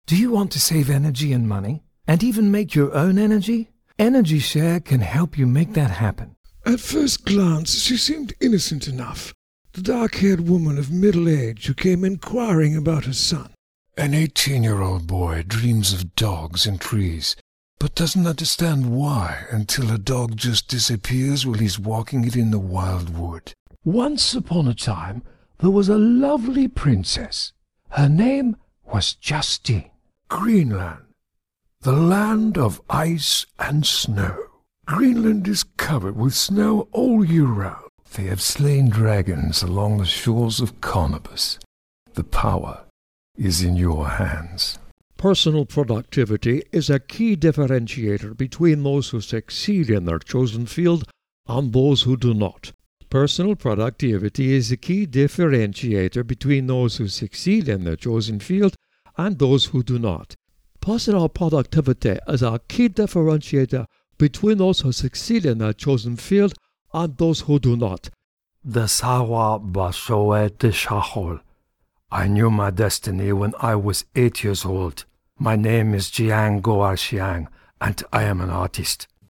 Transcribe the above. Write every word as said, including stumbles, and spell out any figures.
Do you want to save energy and money, and even make your own energy? Energy Share can help you make that happen. At first glance, she seemed innocent enough. The dark-haired woman of middle age who came inquiring about her son. An eighteen-year-old boy dreams of dogs and trees, but doesn't understand why until a dog just disappears while he's walking it in the wild wood. Once upon a time, there was a lovely princess. Her name was Justine. Greenland, the land of ice and snow. Greenland is covered with snow all year round. They have slain dragons along the shores of Carnibus. The power is in your hands. Personal productivity is a key differentiator between those who succeed in their chosen field and those who do not. Personal productivity is a key differentiator between those who succeed in their chosen field and those who do not. Personal productivity is a key differentiator between those who succeed in their chosen field and those who do not. The Sawa Bashoet Shahol. I knew my destiny when I was eight years old. My name is Jiang Goar Xiang, and I am an artist.